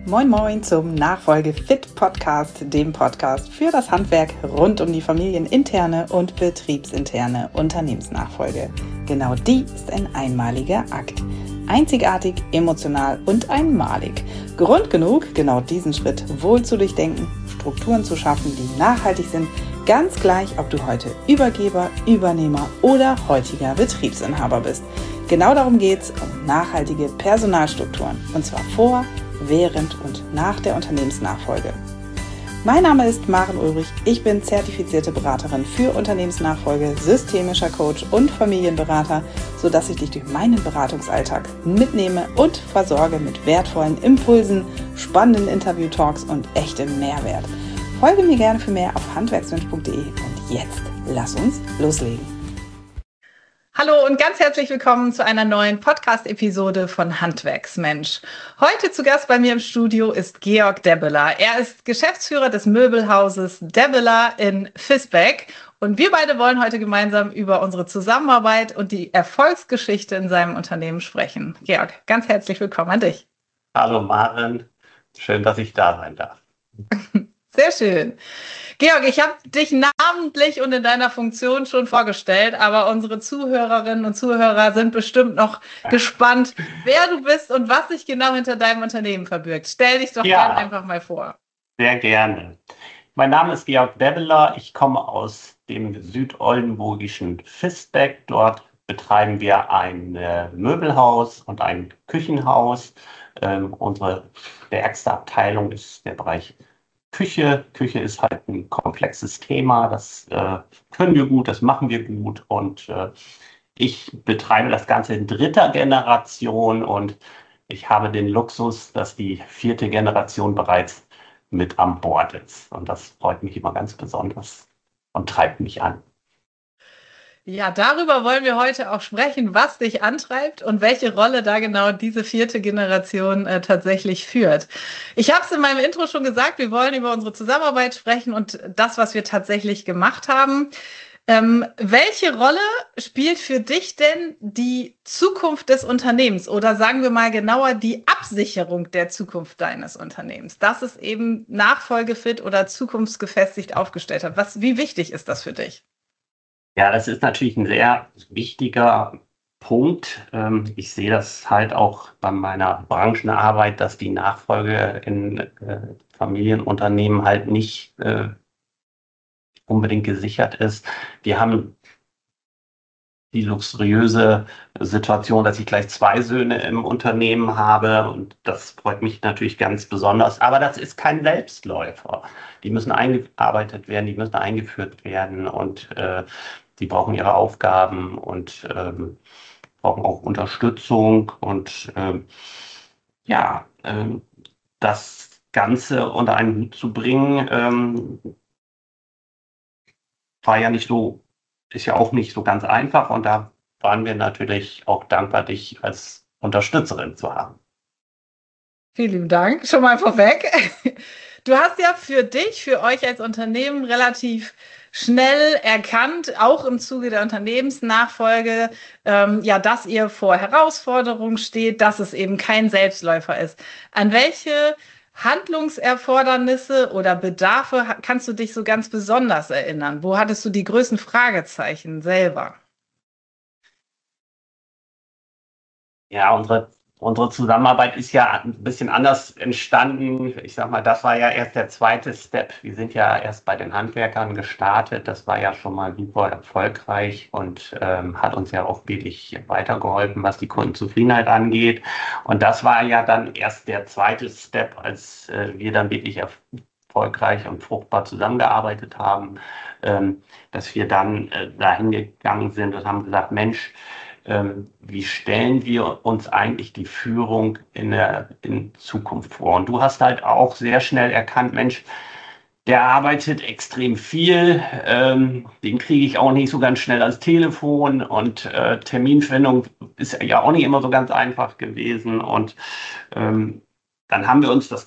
Moin Moin zum Nachfolge Fit Podcast, dem Podcast für das Handwerk rund um die familieninterne und betriebsinterne Unternehmensnachfolge. Genau die ist ein einmaliger Akt. Einzigartig, emotional und einmalig. Grund genug, genau diesen Schritt wohl zu durchdenken, Strukturen zu schaffen, die nachhaltig sind, ganz gleich, ob du heute Übergeber, Übernehmer oder heutiger Betriebsinhaber bist. Genau darum geht es, um nachhaltige Personalstrukturen, und zwar vor, während und nach der Unternehmensnachfolge. Mein Name ist Maren Ulrich, ich bin zertifizierte Beraterin für Unternehmensnachfolge, systemischer Coach und Familienberater, sodass ich dich durch meinen Beratungsalltag mitnehme und versorge mit wertvollen Impulsen, spannenden Interview-Talks und echtem Mehrwert. Folge mir gerne für mehr auf handwerksmensch.de und jetzt lass uns loslegen. Hallo und ganz herzlich willkommen zu einer neuen Podcast-Episode von Handwerksmensch. Heute zu Gast bei mir im Studio ist Georg Debbeler. Er ist Geschäftsführer des Möbelhauses Debbeler in Visbek und wir beide wollen heute gemeinsam über unsere Zusammenarbeit und die Erfolgsgeschichte in seinem Unternehmen sprechen. Georg, ganz herzlich willkommen an dich. Hallo Maren, schön, dass ich da sein darf. Sehr schön. Georg, ich habe dich namentlich und in deiner Funktion schon vorgestellt, aber unsere Zuhörerinnen und Zuhörer sind bestimmt noch gespannt, wer du bist und was sich genau hinter deinem Unternehmen verbirgt. Stell dich doch gerne einfach mal vor. Sehr gerne. Mein Name ist Georg Debbeler. Ich komme aus dem südoldenburgischen Visbek. Dort betreiben wir ein Möbelhaus und ein Küchenhaus. Unsere stärkste Abteilung ist der Bereich Küche. Küche ist halt ein komplexes Thema. Das können wir gut, das machen wir gut. Und ich betreibe das Ganze in dritter Generation und ich habe den Luxus, dass die vierte Generation bereits mit an Bord ist. Und das freut mich immer ganz besonders und treibt mich an. Ja, darüber wollen wir heute auch sprechen, was dich antreibt und welche Rolle da genau diese vierte Generation tatsächlich führt. Ich habe es in meinem Intro schon gesagt, wir wollen über unsere Zusammenarbeit sprechen und das, was wir tatsächlich gemacht haben. Welche Rolle spielt für dich denn die Zukunft des Unternehmens oder sagen wir mal genauer die Absicherung der Zukunft deines Unternehmens, dass es eben nachfolgefit oder zukunftsgefestigt aufgestellt hat? Wie wichtig ist das für dich? Ja, das ist natürlich ein sehr wichtiger Punkt. Ich sehe das halt auch bei meiner Branchenarbeit, dass die Nachfolge in Familienunternehmen halt nicht unbedingt gesichert ist. Wir haben die luxuriöse Situation, dass ich gleich 2 Söhne im Unternehmen habe und das freut mich natürlich ganz besonders. Aber das ist kein Selbstläufer. Die müssen eingearbeitet werden, die müssen eingeführt werden und die brauchen ihre Aufgaben und brauchen auch Unterstützung und das Ganze unter einen Hut zu bringen, ist ja auch nicht so ganz einfach und da waren wir natürlich auch dankbar, dich als Unterstützerin zu haben. Vielen lieben Dank, schon mal vorweg. Du hast ja für euch als Unternehmen relativ schnell erkannt, auch im Zuge der Unternehmensnachfolge, dass ihr vor Herausforderungen steht, dass es eben kein Selbstläufer ist. An welche Handlungserfordernisse oder Bedarfe kannst du dich so ganz besonders erinnern? Wo hattest du die größten Fragezeichen selber? Ja, unsere Zusammenarbeit ist ja ein bisschen anders entstanden. Ich sag mal, das war ja erst der zweite Step. Wir sind ja erst bei den Handwerkern gestartet. Das war ja schon mal super erfolgreich und hat uns ja auch wirklich weitergeholfen, was die Kundenzufriedenheit angeht. Und das war ja dann erst der zweite Step, als wir dann wirklich erfolgreich und fruchtbar zusammengearbeitet haben, dass wir dann dahin gegangen sind und haben gesagt, Mensch, wie stellen wir uns eigentlich die Führung in Zukunft vor? Und du hast halt auch sehr schnell erkannt, Mensch, der arbeitet extrem viel, den kriege ich auch nicht so ganz schnell ans Telefon und Terminfindung ist ja auch nicht immer so ganz einfach gewesen. Und dann haben wir uns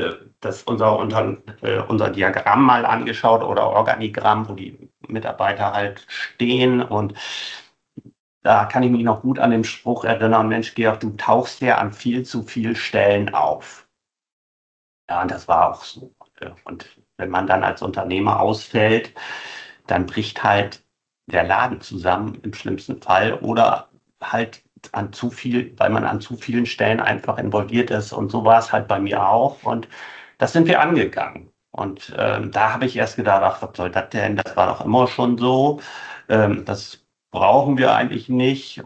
unser Diagramm mal angeschaut oder Organigramm, wo die Mitarbeiter halt stehen und da kann ich mich noch gut an den Spruch erinnern, Mensch, Georg, du tauchst ja an viel zu vielen Stellen auf. Ja, und das war auch so. Und wenn man dann als Unternehmer ausfällt, dann bricht halt der Laden zusammen im schlimmsten Fall oder halt an zu viel, weil man an zu vielen Stellen einfach involviert ist. Und so war es halt bei mir auch. Und das sind wir angegangen. Und da habe ich erst gedacht, ach, was soll das denn? Das war doch immer schon so. Das brauchen wir eigentlich nicht.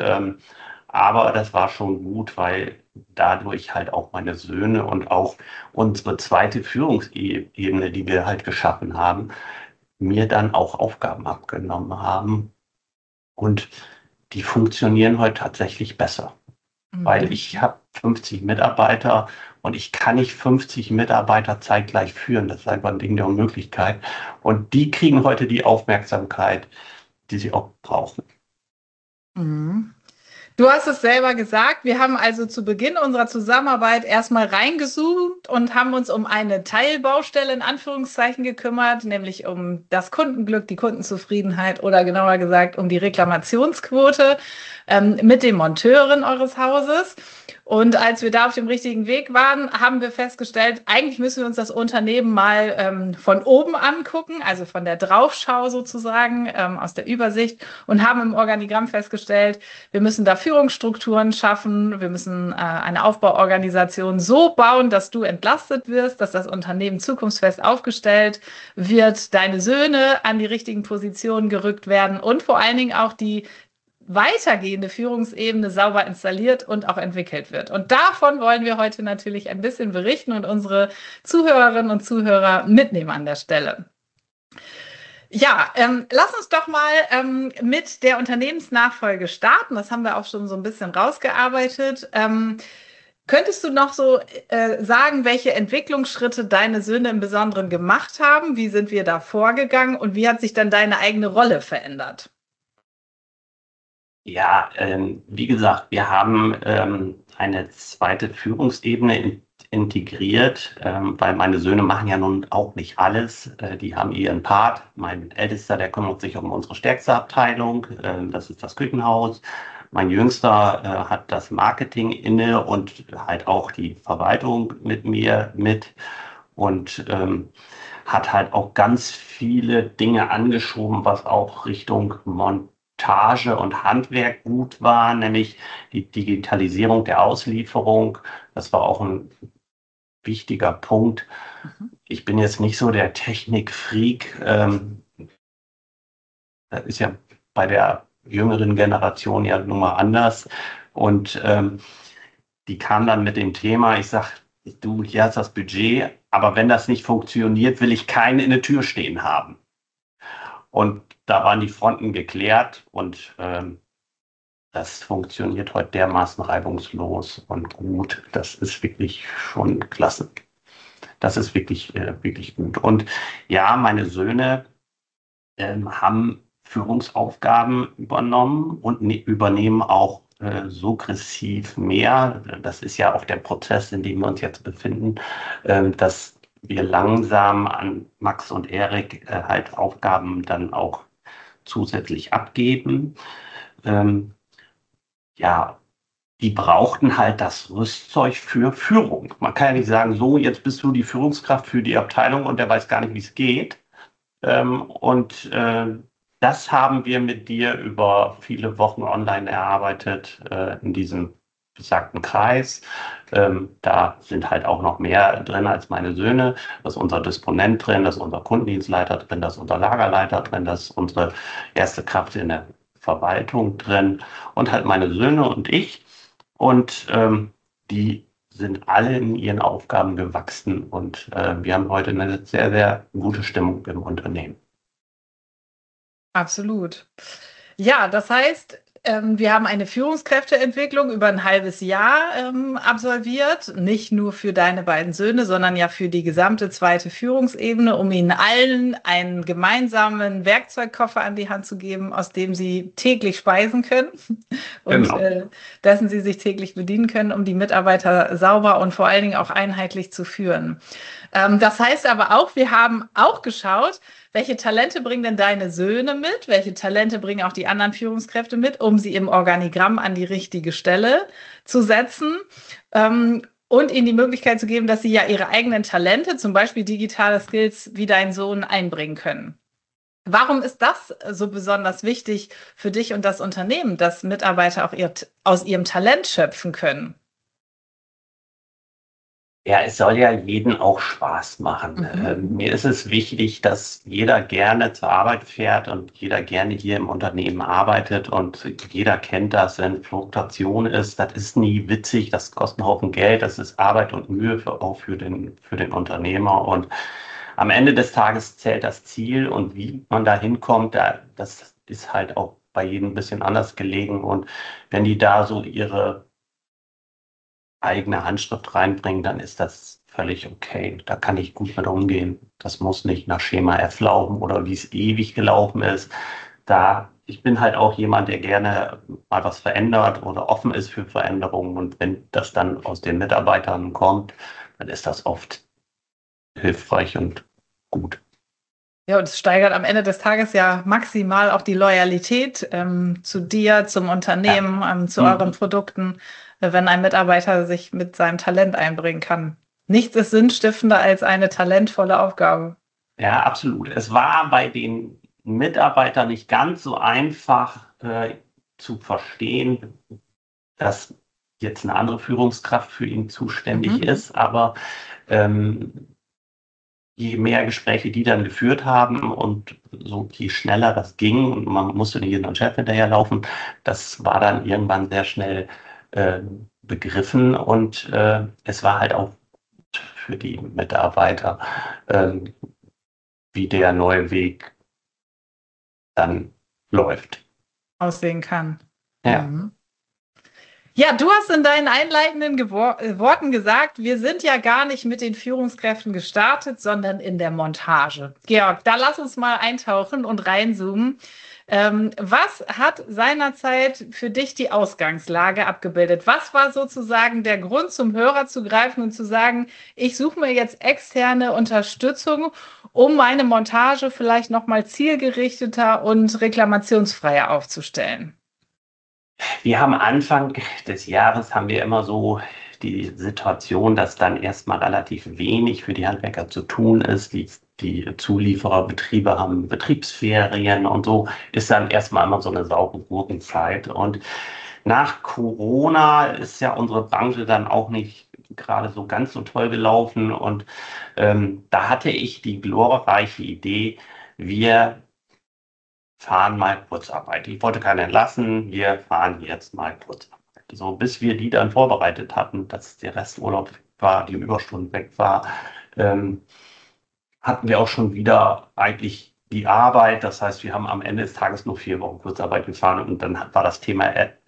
Aber das war schon gut, weil dadurch halt auch meine Söhne und auch unsere zweite Führungsebene, die wir halt geschaffen haben, mir dann auch Aufgaben abgenommen haben. Und die funktionieren heute tatsächlich besser, weil Mhm. ich habe 50 Mitarbeiter und ich kann nicht 50 Mitarbeiter zeitgleich führen. Das ist einfach ein Ding der Unmöglichkeit. Und die kriegen heute die Aufmerksamkeit, die sie auch brauchen. Mhm. Du hast es selber gesagt, wir haben also zu Beginn unserer Zusammenarbeit erstmal reingezoomt und haben uns um eine Teilbaustelle in Anführungszeichen gekümmert, nämlich um das Kundenglück, die Kundenzufriedenheit oder genauer gesagt um die Reklamationsquote mit den Monteuren eures Hauses. Und als wir da auf dem richtigen Weg waren, haben wir festgestellt, eigentlich müssen wir uns das Unternehmen mal von oben angucken, also von der Draufschau sozusagen, aus der Übersicht und haben im Organigramm festgestellt, wir müssen da Führungsstrukturen schaffen. Wir müssen eine Aufbauorganisation so bauen, dass du entlastet wirst, dass das Unternehmen zukunftsfest aufgestellt wird, deine Söhne an die richtigen Positionen gerückt werden und vor allen Dingen auch die weitergehende Führungsebene sauber installiert und auch entwickelt wird. Und davon wollen wir heute natürlich ein bisschen berichten und unsere Zuhörerinnen und Zuhörer mitnehmen an der Stelle. Ja, lass uns doch mal mit der Unternehmensnachfolge starten. Das haben wir auch schon so ein bisschen rausgearbeitet. Könntest du noch so sagen, welche Entwicklungsschritte deine Söhne im Besonderen gemacht haben? Wie sind wir da vorgegangen und wie hat sich dann deine eigene Rolle verändert? Ja, wie gesagt, wir haben eine zweite Führungsebene integriert, weil meine Söhne machen ja nun auch nicht alles. Die haben ihren Part. Mein Ältester, der kümmert sich um unsere stärkste Abteilung, das ist das Küchenhaus. Mein Jüngster hat das Marketing inne und halt auch die Verwaltung mit mir mit und hat halt auch ganz viele Dinge angeschoben, was auch Richtung Montage und Handwerk gut war, nämlich die Digitalisierung der Auslieferung. Das war auch ein wichtiger Punkt. Mhm. Ich bin jetzt nicht so der Technikfreak. Das ist ja bei der jüngeren Generation ja nun mal anders. Und die kam dann mit dem Thema, ich sag, du, hier hast das Budget, aber wenn das nicht funktioniert, will ich keinen in der Tür stehen haben. Und da waren die Fronten geklärt und das funktioniert heute dermaßen reibungslos und gut. Das ist wirklich schon klasse. Das ist wirklich, wirklich gut. Und ja, meine Söhne haben Führungsaufgaben übernommen und übernehmen auch sukzessiv mehr. Das ist ja auch der Prozess, in dem wir uns jetzt befinden, dass wir langsam an Max und Erik halt Aufgaben dann auch zusätzlich abgeben. Ähm, ja, die brauchten halt das Rüstzeug für Führung. Man kann ja nicht sagen, so, jetzt bist du die Führungskraft für die Abteilung und der weiß gar nicht, wie es geht. Und das haben wir mit dir über viele Wochen online erarbeitet, in diesem besagten Kreis. Da sind halt auch noch mehr drin als meine Söhne. Da ist unser Disponent drin, da ist unser Kundendienstleiter drin, da ist unser Lagerleiter drin, da ist unsere erste Kraft in der Verwaltung drin und halt meine Söhne und ich. Und die sind alle in ihren Aufgaben gewachsen und wir haben heute eine sehr, sehr gute Stimmung im Unternehmen. Absolut. Ja, das heißt, wir haben eine Führungskräfteentwicklung über ein halbes Jahr absolviert, nicht nur für deine beiden Söhne, sondern ja für die gesamte zweite Führungsebene, um ihnen allen einen gemeinsamen Werkzeugkoffer an die Hand zu geben, aus dem sie täglich speisen können und Genau. dessen sie sich täglich bedienen können, um die Mitarbeiter sauber und vor allen Dingen auch einheitlich zu führen. Das heißt aber auch, wir haben auch geschaut, welche Talente bringen denn deine Söhne mit? Welche Talente bringen auch die anderen Führungskräfte mit, um sie im Organigramm an die richtige Stelle zu setzen? und ihnen die Möglichkeit zu geben, dass sie ja ihre eigenen Talente, zum Beispiel digitale Skills, wie dein Sohn einbringen können. Warum ist das so besonders wichtig für dich und das Unternehmen, dass Mitarbeiter auch aus ihrem Talent schöpfen können? Ja, es soll ja jeden auch Spaß machen. Mir ist es wichtig, dass jeder gerne zur Arbeit fährt und jeder gerne hier im Unternehmen arbeitet und jeder kennt das, wenn Fluktuation ist. Das ist nie witzig, das kostet einen Haufen Geld, das ist Arbeit und Mühe auch für den Unternehmer. Und am Ende des Tages zählt das Ziel und wie man da hinkommt, das ist halt auch bei jedem ein bisschen anders gelegen. Und wenn die da so ihre eigene Handschrift reinbringen, dann ist das völlig okay. Da kann ich gut mit umgehen. Das muss nicht nach Schema F laufen oder wie es ewig gelaufen ist. Ich bin halt auch jemand, der gerne mal was verändert oder offen ist für Veränderungen. Und wenn das dann aus den Mitarbeitern kommt, dann ist das oft hilfreich und gut. Ja, und es steigert am Ende des Tages ja maximal auch die Loyalität zu dir, zum Unternehmen, zu euren Produkten, wenn ein Mitarbeiter sich mit seinem Talent einbringen kann. Nichts ist sinnstiftender als eine talentvolle Aufgabe. Ja, absolut. Es war bei den Mitarbeitern nicht ganz so einfach zu verstehen, dass jetzt eine andere Führungskraft für ihn zuständig ist, aber je mehr Gespräche die dann geführt haben und so je schneller das ging und man musste nicht jedem Chef hinterherlaufen, das war dann irgendwann sehr schnell begriffen und es war halt auch für die Mitarbeiter, wie der neue Weg dann läuft. Aussehen kann. Ja. Ja, du hast in deinen einleitenden Worten gesagt, wir sind ja gar nicht mit den Führungskräften gestartet, sondern in der Montage. Georg, da lass uns mal eintauchen und reinzoomen. Was hat seinerzeit für dich die Ausgangslage abgebildet? Was war sozusagen der Grund, zum Hörer zu greifen und zu sagen, ich suche mir jetzt externe Unterstützung, um meine Montage vielleicht noch mal zielgerichteter und reklamationsfreier aufzustellen? Wir haben Anfang des Jahres haben wir immer so die Situation, dass dann erstmal relativ wenig für die Handwerker zu tun ist. Die Zuliefererbetriebe haben Betriebsferien und so ist dann erstmal immer so eine saure Gurkenzeit. Und nach Corona ist ja unsere Branche dann auch nicht gerade so ganz so toll gelaufen. Und da hatte ich die glorreiche Idee, wir fahren mal Kurzarbeit. Ich wollte keinen entlassen, wir fahren jetzt mal Kurzarbeit. So, bis wir die dann vorbereitet hatten, dass der Resturlaub war, die Überstunden weg war, hatten wir auch schon wieder eigentlich die Arbeit. Das heißt, wir haben am Ende des Tages nur 4 Wochen Kurzarbeit gefahren und dann war das Thema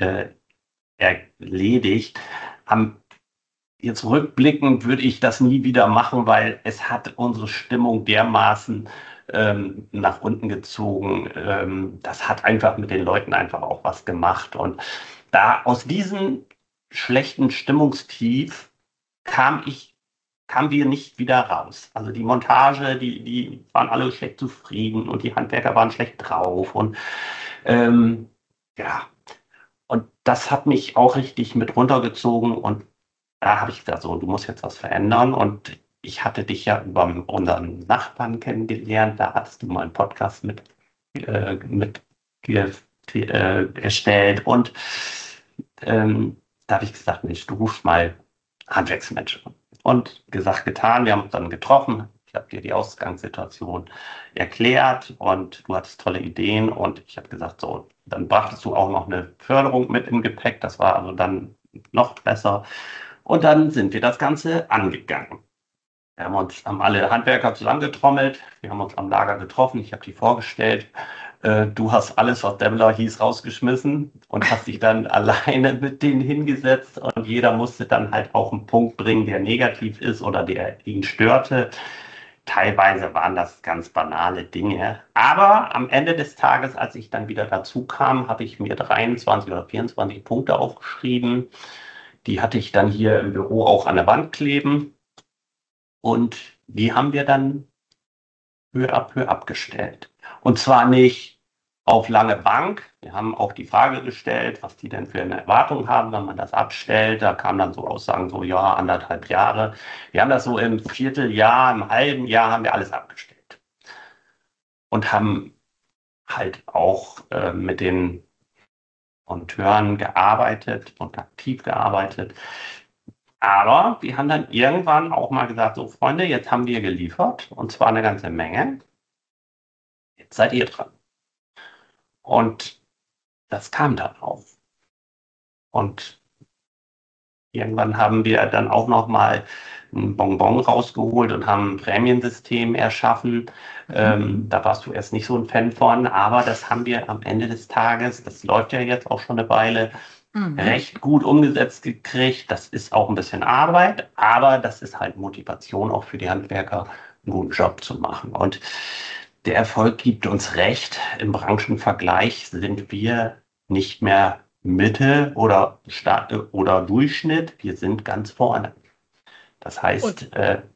erledigt. Jetzt rückblickend würde ich das nie wieder machen, weil es hat unsere Stimmung dermaßen nach unten gezogen. Das hat einfach mit den Leuten einfach auch was gemacht. Und aus diesem schlechten Stimmungstief kamen wir nicht wieder raus. Also die Montage, die waren alle schlecht zufrieden und die Handwerker waren schlecht drauf. Und ja, und das hat mich auch richtig mit runtergezogen. Und da habe ich gesagt, so, du musst jetzt was verändern. Und ich hatte dich ja über unseren Nachbarn kennengelernt. Da hattest du mal einen Podcast mit erstellt. Und da habe ich gesagt, Mensch, du rufst mal Handwerksmenschen an. Und gesagt, getan. Wir haben uns dann getroffen. Ich habe dir die Ausgangssituation erklärt und du hattest tolle Ideen. Und ich habe gesagt, so, dann brachtest du auch noch eine Förderung mit im Gepäck. Das war also dann noch besser. Und dann sind wir das Ganze angegangen. Haben alle Handwerker zusammengetrommelt. Wir haben uns am Lager getroffen. Ich habe die vorgestellt. Du hast alles, was Daimler hieß, rausgeschmissen und hast dich dann alleine mit denen hingesetzt. Und jeder musste dann halt auch einen Punkt bringen, der negativ ist oder der ihn störte. Teilweise waren das ganz banale Dinge. Aber am Ende des Tages, als ich dann wieder dazu kam, habe ich mir 23 oder 24 Punkte aufgeschrieben. Die hatte ich dann hier im Büro auch an der Wand kleben. Und die haben wir dann peu à peu abgestellt. Und zwar nicht auf lange Bank. Wir haben auch die Frage gestellt, was die denn für eine Erwartung haben, wenn man das abstellt. Da kamen dann so Aussagen, so ja, 1,5 Jahre. Wir haben das so im Vierteljahr, im halben Jahr haben wir alles abgestellt. Und haben halt auch mit den Monteuren gearbeitet und aktiv gearbeitet. Aber wir haben dann irgendwann auch mal gesagt, so Freunde, jetzt haben wir geliefert und zwar eine ganze Menge. Jetzt seid ihr dran. Und das kam dann auch. Und irgendwann haben wir dann auch noch mal ein Bonbon rausgeholt und haben ein Prämiensystem erschaffen. Da warst du erst nicht so ein Fan von, aber das haben wir am Ende des Tages, das läuft ja jetzt auch schon eine Weile, recht gut umgesetzt gekriegt. Das ist auch ein bisschen Arbeit, aber das ist halt Motivation auch für die Handwerker, einen guten Job zu machen. Und der Erfolg gibt uns recht. Im Branchenvergleich sind wir nicht mehr Mitte oder Durchschnitt. Wir sind ganz vorne. Das heißt,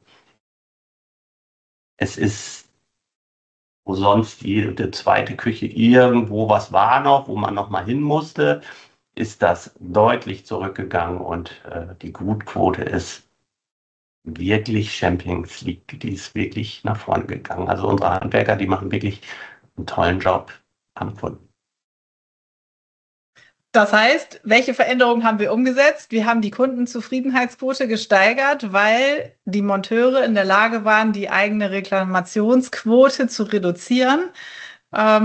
es ist, wo sonst jede zweite Küche irgendwo was war noch, wo man noch mal hin musste, ist das deutlich zurückgegangen und die Gutquote ist wirklich Champions League, die ist wirklich nach vorne gegangen. Also unsere Handwerker, die machen wirklich einen tollen Job am Kunden. Das heißt, welche Veränderungen haben wir umgesetzt? Wir haben die Kundenzufriedenheitsquote gesteigert, weil die Monteure in der Lage waren, die eigene Reklamationsquote zu reduzieren. Ja,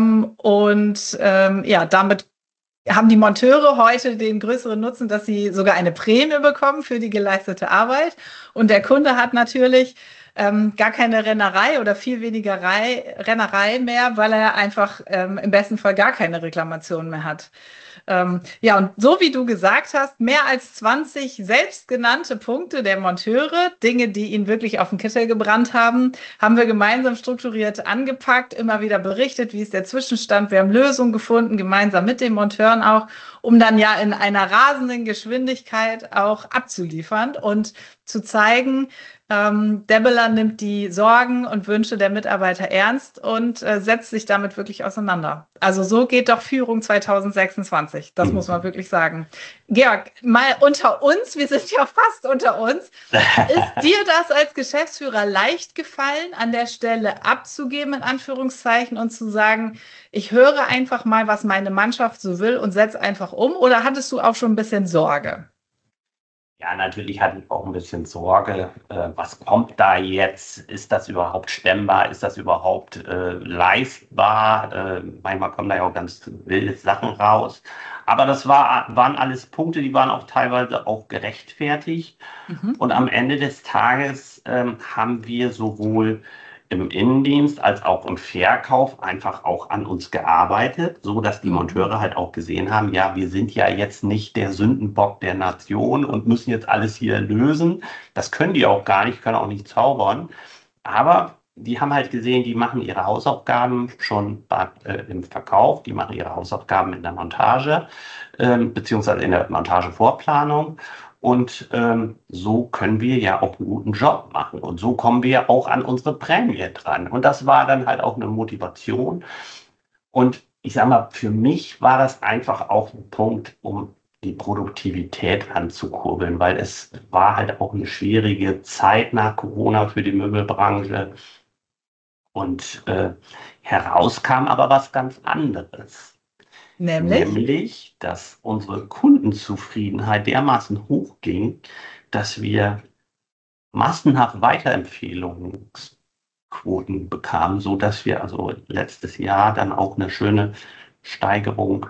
damit haben die Monteure heute den größeren Nutzen, dass sie sogar eine Prämie bekommen für die geleistete Arbeit. Und der Kunde hat natürlich gar keine Rennerei oder viel weniger Rennerei mehr, weil er einfach im besten Fall gar keine Reklamation mehr hat. Ja, und so wie du gesagt hast, mehr als 20 selbstgenannte Punkte der Monteure, Dinge, die ihn wirklich auf den Kittel gebrannt haben, haben wir gemeinsam strukturiert angepackt, immer wieder berichtet, wie ist der Zwischenstand. Wir haben Lösungen gefunden, gemeinsam mit den Monteuren auch, um dann ja in einer rasenden Geschwindigkeit auch abzuliefern und zu zeigen, Debeler nimmt die Sorgen und Wünsche der Mitarbeiter ernst und setzt sich damit wirklich auseinander. Also so geht doch Führung 2026. Das muss man wirklich sagen. Georg, mal unter uns, wir sind ja fast unter uns. Ist dir das als Geschäftsführer leicht gefallen, an der Stelle abzugeben, in Anführungszeichen, und zu sagen, ich höre einfach mal, was meine Mannschaft so will und setze einfach um? Oder hattest du auch schon ein bisschen Sorge? Ja, natürlich hatte ich auch ein bisschen Sorge, was kommt da jetzt? Ist das überhaupt stemmbar? Ist das überhaupt leistbar? Manchmal kommen da ja auch ganz wilde Sachen raus. Aber das waren alles Punkte, die waren auch teilweise auch gerechtfertigt. Und am Ende des Tages haben wir sowohl im Innendienst als auch im Verkauf einfach auch an uns gearbeitet, so dass die Monteure halt auch gesehen haben, ja, wir sind ja jetzt nicht der Sündenbock der Nation und müssen jetzt alles hier lösen. Das können die auch gar nicht, können auch nicht zaubern. Aber die haben halt gesehen, die machen ihre Hausaufgaben schon im Verkauf, die machen ihre Hausaufgaben in der Montage, beziehungsweise in der Montagevorplanung. Und so können wir ja auch einen guten Job machen. Und so kommen wir auch an unsere Prämie dran. Und das war dann halt auch eine Motivation. Und ich sage mal, für mich war das einfach auch ein Punkt, um die Produktivität anzukurbeln, weil es war halt auch eine schwierige Zeit nach Corona für die Möbelbranche. Und herauskam aber was ganz anderes. Nämlich, dass unsere Kundenzufriedenheit dermaßen hochging, dass wir massenhaft Weiterempfehlungsquoten bekamen, sodass wir also letztes Jahr dann auch eine schöne Steigerung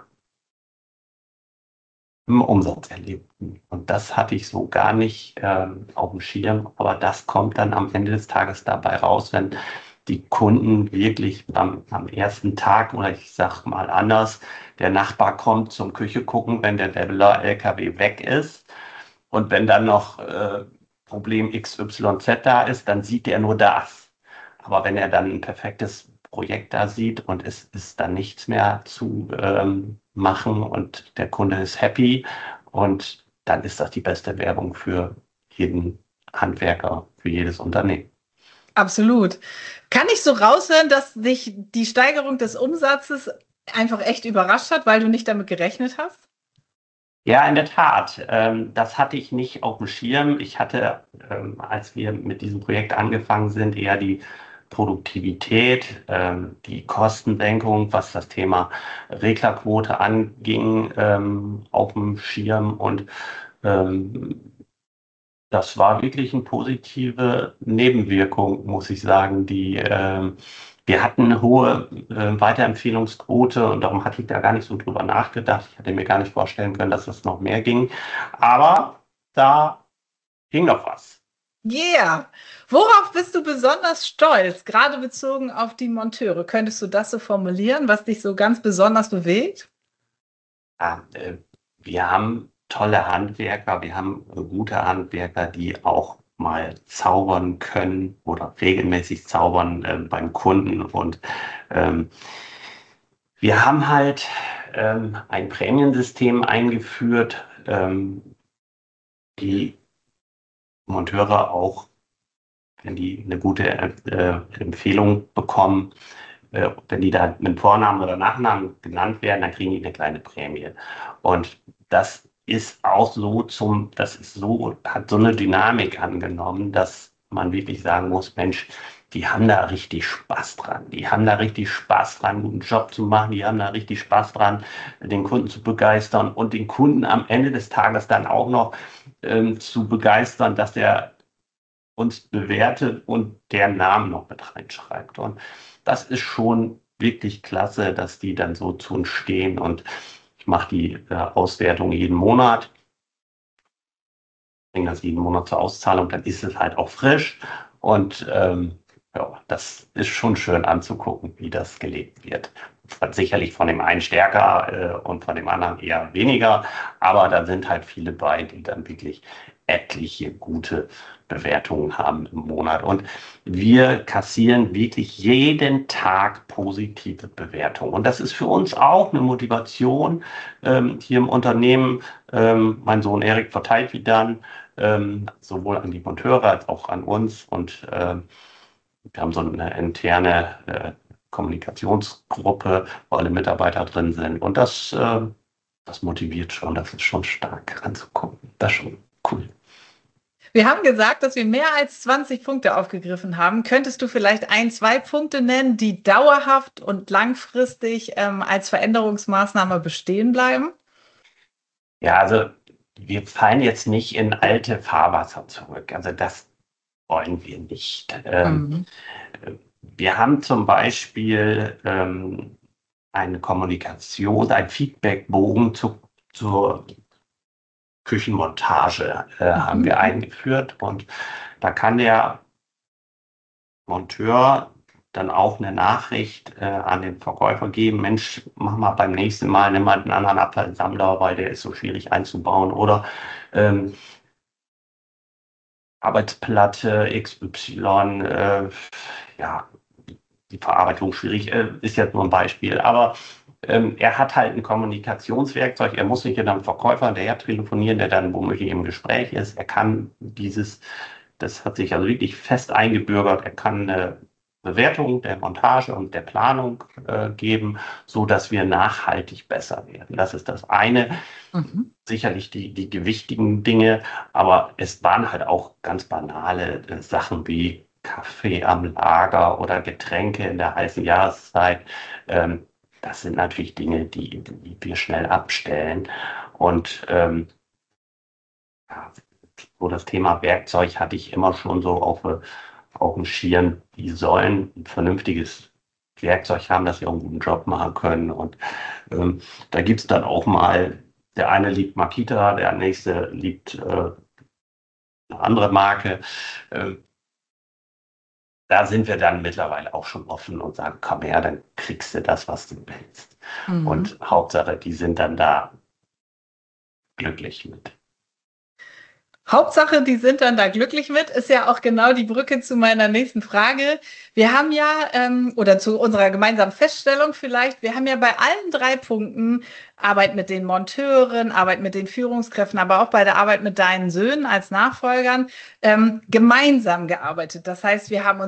im Umsatz erlebten. Und das hatte ich so gar nicht auf dem Schirm, aber das kommt dann am Ende des Tages dabei raus, wenn die Kunden wirklich am ersten Tag, oder ich sag mal anders, der Nachbar kommt zum Küche gucken, wenn der Debeler LKW weg ist. Und wenn dann noch Problem XYZ da ist, dann sieht er nur das. Aber wenn er dann ein perfektes Projekt da sieht und es ist dann nichts mehr zu machen und der Kunde ist happy, und dann ist das die beste Werbung für jeden Handwerker, für jedes Unternehmen. Absolut. Kann ich so raushören, dass sich die Steigerung des Umsatzes einfach echt überrascht hat, weil du nicht damit gerechnet hast? Ja, in der Tat. Das hatte ich nicht auf dem Schirm. Ich hatte, als wir mit diesem Projekt angefangen sind, eher die Produktivität, die Kostensenkung, was das Thema Reglerquote anging, auf dem Schirm. Und ähm, das war wirklich eine positive Nebenwirkung, muss ich sagen. Wir hatten eine hohe Weiterempfehlungsquote und darum hatte ich da gar nicht so drüber nachgedacht. Ich hatte mir gar nicht vorstellen können, dass das noch mehr ging. Aber da ging noch was. Yeah! Worauf bist du besonders stolz, gerade bezogen auf die Monteure? Könntest du das so formulieren, was dich so ganz besonders bewegt? Ja, wir haben tolle Handwerker, wir haben gute Handwerker, die auch mal zaubern können oder regelmäßig zaubern beim Kunden. Und ähm, wir haben halt ein Prämiensystem eingeführt, die Monteure auch, wenn die eine gute Empfehlung bekommen, wenn die da mit Vornamen oder Nachnamen genannt werden, dann kriegen die eine kleine Prämie. Und das ist auch so das ist so, hat so eine Dynamik angenommen, dass man wirklich sagen muss, Mensch, die haben da richtig Spaß dran. Die haben da richtig Spaß dran, einen guten Job zu machen. Die haben da richtig Spaß dran, den Kunden zu begeistern und den Kunden am Ende des Tages dann auch noch zu begeistern, dass der uns bewertet und deren Namen noch mit reinschreibt. Und das ist schon wirklich klasse, dass die dann so zu uns stehen. Und ich mache die Auswertung jeden Monat, bringe das jeden Monat zur Auszahlung, dann ist es halt auch frisch. Und ja, das ist schon schön anzugucken, wie das gelebt wird. Sicherlich von dem einen stärker und von dem anderen eher weniger, aber da sind halt viele bei, die dann wirklich etliche gute Bewertungen haben im Monat. Und wir kassieren wirklich jeden Tag positive Bewertungen. Und das ist für uns auch eine Motivation hier im Unternehmen. Mein Sohn Erik verteilt die dann sowohl an die Monteure als auch an uns. Und wir haben so eine interne Kommunikationsgruppe, wo alle Mitarbeiter drin sind. Und das motiviert schon, das ist schon stark anzugucken. Das ist schon cool. Wir haben gesagt, dass wir mehr als 20 Punkte aufgegriffen haben. Könntest du vielleicht ein, zwei Punkte nennen, die dauerhaft und langfristig als Veränderungsmaßnahme bestehen bleiben? Ja, also wir fallen jetzt nicht in alte Fahrwasser zurück. Also das wollen wir nicht. Mhm. Wir haben zum Beispiel eine ein Feedbackbogen zur Küchenmontage haben wir Mhm. eingeführt und da kann der Monteur dann auch eine Nachricht an den Verkäufer geben, Mensch, mach mal beim nächsten Mal, nimm mal einen anderen Abfallsammler, weil der ist so schwierig einzubauen oder ähm, Arbeitsplatte XY, ja, die Verarbeitung schwierig, ist jetzt nur ein Beispiel, aber er hat halt ein Kommunikationswerkzeug, er muss nicht mit einem Verkäufer hinterher telefonieren, der dann womöglich im Gespräch ist, er kann das hat sich also wirklich fest eingebürgert, er kann eine Bewertung der Montage und der Planung geben, so dass wir nachhaltig besser werden. Das ist das eine. Mhm. Sicherlich die gewichtigen Dinge, aber es waren halt auch ganz banale Sachen wie Kaffee am Lager oder Getränke in der heißen Jahreszeit. Ähm, Das sind natürlich Dinge, die wir schnell abstellen. Und ja, so das Thema Werkzeug hatte ich immer schon so auf dem Schirm. Die sollen ein vernünftiges Werkzeug haben, dass sie auch einen guten Job machen können. Und ähm, da gibt es dann auch mal, der eine liebt Makita, der nächste liebt eine andere Marke. Ähm, Da sind wir dann mittlerweile auch schon offen und sagen, komm her, dann kriegst du das, was du willst. Mhm. Und Hauptsache, die sind dann da glücklich mit. Hauptsache, die sind dann da glücklich mit, ist ja auch genau die Brücke zu meiner nächsten Frage. Wir haben ja, oder zu unserer gemeinsamen Feststellung vielleicht, wir haben ja bei allen drei Punkten Arbeit mit den Monteuren, Arbeit mit den Führungskräften, aber auch bei der Arbeit mit deinen Söhnen als Nachfolgern gemeinsam gearbeitet. Das heißt, wir haben uns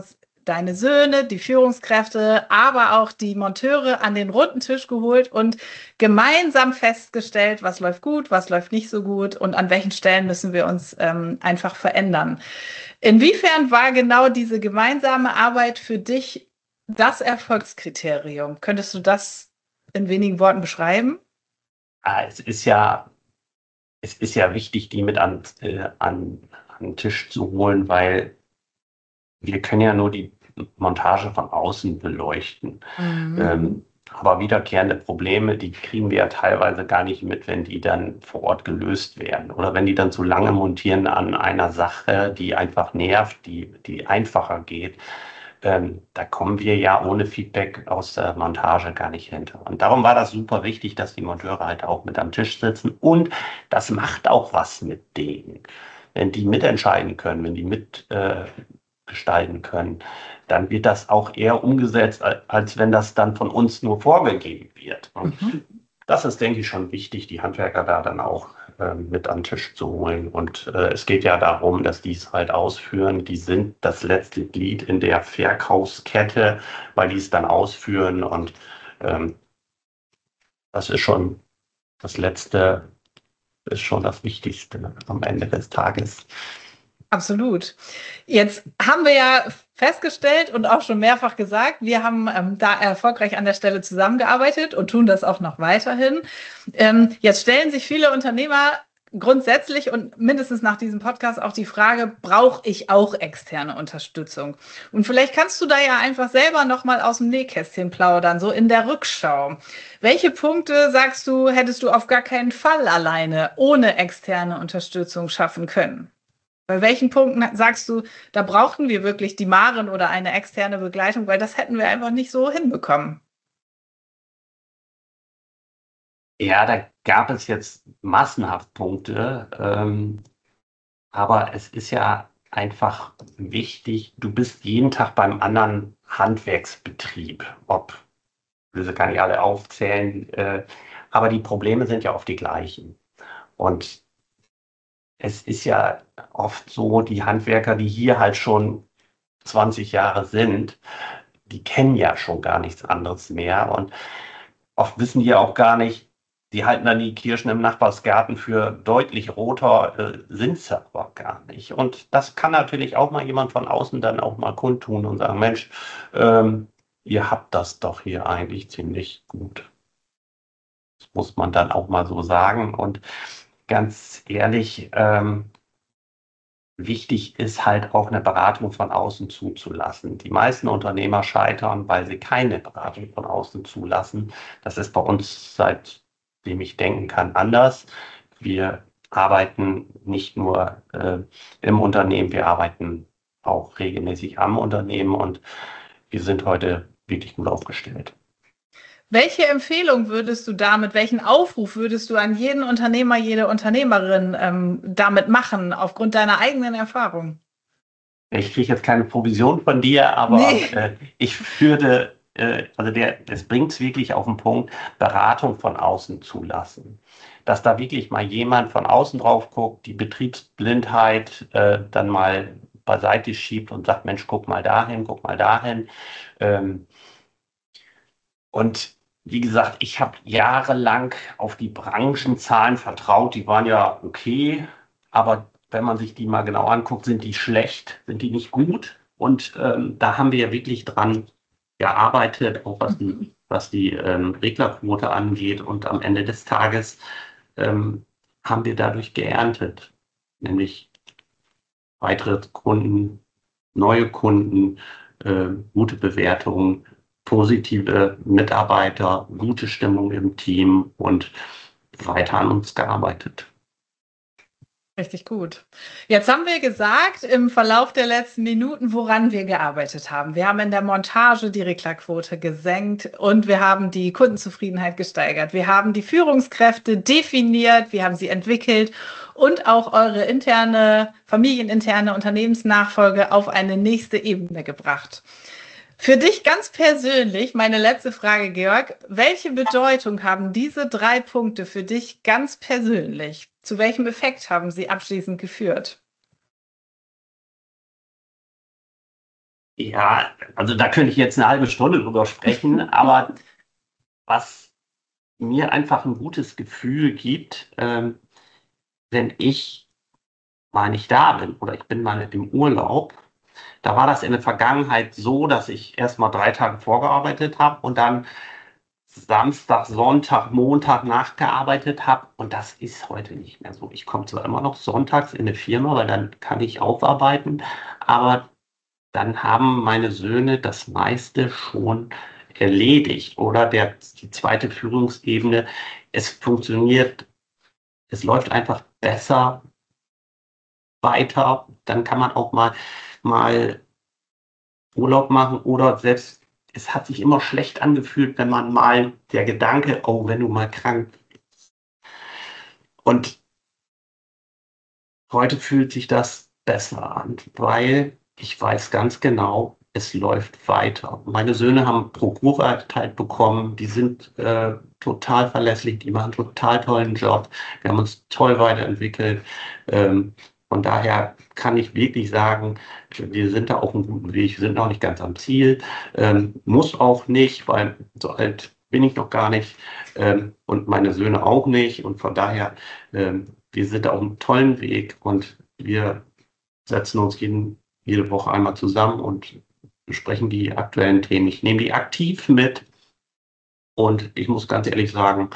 deine Söhne, die Führungskräfte, aber auch die Monteure an den runden Tisch geholt und gemeinsam festgestellt, was läuft gut, was läuft nicht so gut und an welchen Stellen müssen wir uns einfach verändern. Inwiefern war genau diese gemeinsame Arbeit für dich das Erfolgskriterium? Könntest du das in wenigen Worten beschreiben? Es ist ja, es ist ja wichtig, die mit an den Tisch zu holen, weil wir können ja nur die Montage von außen beleuchten. Aber wiederkehrende Probleme, die kriegen wir ja teilweise gar nicht mit, wenn die dann vor Ort gelöst werden. Oder wenn die dann zu lange montieren an einer Sache, die einfach nervt, die einfacher geht. Da kommen wir ja ohne Feedback aus der Montage gar nicht hinter. Und darum war das super wichtig, dass die Monteure halt auch mit am Tisch sitzen. Und das macht auch was mit denen. Wenn die mitentscheiden können, wenn die mitgestalten können, dann wird das auch eher umgesetzt, als wenn das dann von uns nur vorgegeben wird. Und das ist, denke ich, schon wichtig, die Handwerker da dann auch mit an den Tisch zu holen. Und es geht ja darum, dass die es halt ausführen. Die sind das letzte Glied in der Verkaufskette, weil die es dann ausführen. Und das ist schon das Letzte, ist schon das Wichtigste am Ende des Tages. Absolut. Jetzt haben wir ja festgestellt und auch schon mehrfach gesagt, wir haben da erfolgreich an der Stelle zusammengearbeitet und tun das auch noch weiterhin. Jetzt stellen sich viele Unternehmer grundsätzlich und mindestens nach diesem Podcast auch die Frage, brauche ich auch externe Unterstützung? Und vielleicht kannst du da ja einfach selber nochmal aus dem Nähkästchen plaudern, so in der Rückschau. Welche Punkte, sagst du, hättest du auf gar keinen Fall alleine ohne externe Unterstützung schaffen können? Bei welchen Punkten sagst du, da brauchten wir wirklich die Maren oder eine externe Begleitung, weil das hätten wir einfach nicht so hinbekommen? Ja, da gab es jetzt massenhaft Punkte, aber es ist ja einfach wichtig, du bist jeden Tag beim anderen Handwerksbetrieb, ich will sie gar nicht alle aufzählen, aber die Probleme sind ja oft die gleichen. Und es ist ja oft so, die Handwerker, die hier halt schon 20 Jahre sind, die kennen ja schon gar nichts anderes mehr. Und oft wissen die ja auch gar nicht, die halten dann die Kirschen im Nachbarsgarten für deutlich roter, sind sie aber gar nicht. Und das kann natürlich auch mal jemand von außen dann auch mal kundtun und sagen, Mensch, ihr habt das doch hier eigentlich ziemlich gut. Das muss man dann auch mal so sagen. Und ganz ehrlich, wichtig ist halt auch eine Beratung von außen zuzulassen. Die meisten Unternehmer scheitern, weil sie keine Beratung von außen zulassen. Das ist bei uns, seitdem ich denken kann, anders. Wir arbeiten nicht nur im Unternehmen, wir arbeiten auch regelmäßig am Unternehmen und wir sind heute wirklich gut aufgestellt. Welche Empfehlung würdest du damit, welchen Aufruf würdest du an jeden Unternehmer, jede Unternehmerin damit machen, aufgrund deiner eigenen Erfahrung? Ich kriege jetzt keine Provision von dir, aber Nee. ich würde, es bringt es wirklich auf den Punkt, Beratung von außen zulassen. Dass da wirklich mal jemand von außen drauf guckt, die Betriebsblindheit dann mal beiseite schiebt und sagt, Mensch, guck mal dahin, guck mal dahin. Ähm, und wie gesagt, ich habe jahrelang auf die Branchenzahlen vertraut, die waren ja okay, aber wenn man sich die mal genau anguckt, sind die schlecht, sind die nicht gut. Und da haben wir ja wirklich dran gearbeitet, auch was die Reglerquote angeht. Und am Ende des Tages haben wir dadurch geerntet, nämlich weitere Kunden, neue Kunden, gute Bewertungen, positive Mitarbeiter, gute Stimmung im Team und weiter an uns gearbeitet. Richtig gut. Jetzt haben wir gesagt im Verlauf der letzten Minuten, woran wir gearbeitet haben. Wir haben in der Montage die Reglerquote gesenkt und wir haben die Kundenzufriedenheit gesteigert. Wir haben die Führungskräfte definiert, wir haben sie entwickelt und auch eure interne, familieninterne Unternehmensnachfolge auf eine nächste Ebene gebracht. Für dich ganz persönlich, meine letzte Frage, Georg. Welche Bedeutung haben diese 3 Punkte für dich ganz persönlich? Zu welchem Effekt haben sie abschließend geführt? Ja, also da könnte ich jetzt eine halbe Stunde drüber sprechen, aber was mir einfach ein gutes Gefühl gibt, wenn ich mal nicht da bin oder ich bin mal im Urlaub. Da war das in der Vergangenheit so, dass ich erst mal 3 Tage vorgearbeitet habe und dann Samstag, Sonntag, Montag nachgearbeitet habe. Und das ist heute nicht mehr so. Ich komme zwar immer noch sonntags in eine Firma, weil dann kann ich aufarbeiten, aber dann haben meine Söhne das meiste schon erledigt. Oder die zweite Führungsebene, es funktioniert, es läuft einfach besser weiter. Dann kann man auch mal Urlaub machen oder selbst, es hat sich immer schlecht angefühlt, wenn man mal der Gedanke, oh, wenn du mal krank bist. Und heute fühlt sich das besser an, weil ich weiß ganz genau, es läuft weiter. Meine Söhne haben Prokura erteilt bekommen, die sind total verlässlich, die machen einen total tollen Job. Wir haben uns toll weiterentwickelt. Von daher kann ich wirklich sagen, wir sind da auf einem guten Weg, wir sind noch nicht ganz am Ziel. Muss auch nicht, weil so alt bin ich noch gar nicht und meine Söhne auch nicht. Und von daher, wir sind da auf einem tollen Weg und wir setzen uns jede Woche einmal zusammen und besprechen die aktuellen Themen. Ich nehme die aktiv mit und ich muss ganz ehrlich sagen,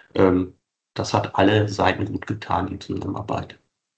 das hat alle Seiten gut getan, die Zusammenarbeit.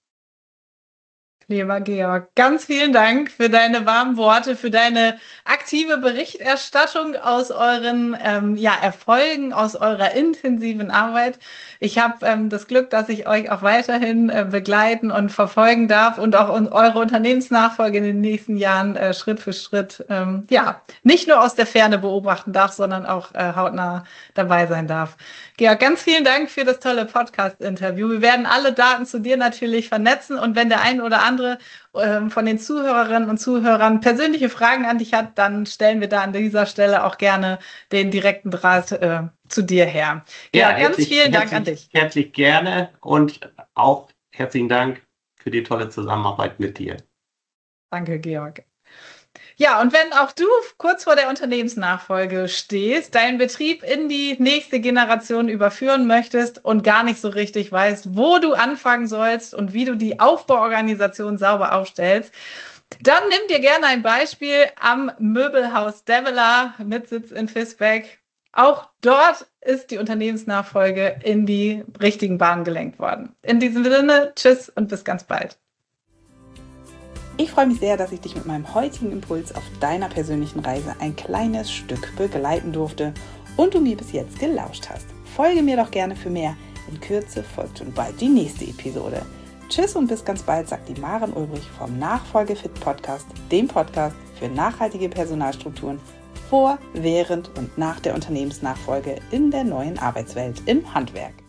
Lieber Georg, ganz vielen Dank für deine warmen Worte, für deine aktive Berichterstattung aus euren Erfolgen, aus eurer intensiven Arbeit. Ich habe das Glück, dass ich euch auch weiterhin begleiten und verfolgen darf und auch eure Unternehmensnachfolge in den nächsten Jahren Schritt für Schritt nicht nur aus der Ferne beobachten darf, sondern auch hautnah dabei sein darf. Georg, ganz vielen Dank für das tolle Podcast-Interview. Wir werden alle Daten zu dir natürlich vernetzen und wenn der ein oder andere von den Zuhörerinnen und Zuhörern persönliche Fragen an dich hat, dann stellen wir da an dieser Stelle auch gerne den direkten Draht zu dir her. Ja, ganz vielen Dank an dich. Herzlich gerne und auch herzlichen Dank für die tolle Zusammenarbeit mit dir. Danke, Georg. Ja, und wenn auch du kurz vor der Unternehmensnachfolge stehst, deinen Betrieb in die nächste Generation überführen möchtest und gar nicht so richtig weißt, wo du anfangen sollst und wie du die Aufbauorganisation sauber aufstellst, dann nimm dir gerne ein Beispiel am Möbelhaus Develer mit Sitz in Visbeck. Auch dort ist die Unternehmensnachfolge in die richtigen Bahnen gelenkt worden. In diesem Sinne, tschüss und bis ganz bald. Ich freue mich sehr, dass ich dich mit meinem heutigen Impuls auf deiner persönlichen Reise ein kleines Stück begleiten durfte und du mir bis jetzt gelauscht hast. Folge mir doch gerne für mehr. In Kürze folgt schon bald die nächste Episode. Tschüss und bis ganz bald, sagt die Maren Ulbrich vom Nachfolgefit Podcast, dem Podcast für nachhaltige Personalstrukturen vor, während und nach der Unternehmensnachfolge in der neuen Arbeitswelt im Handwerk.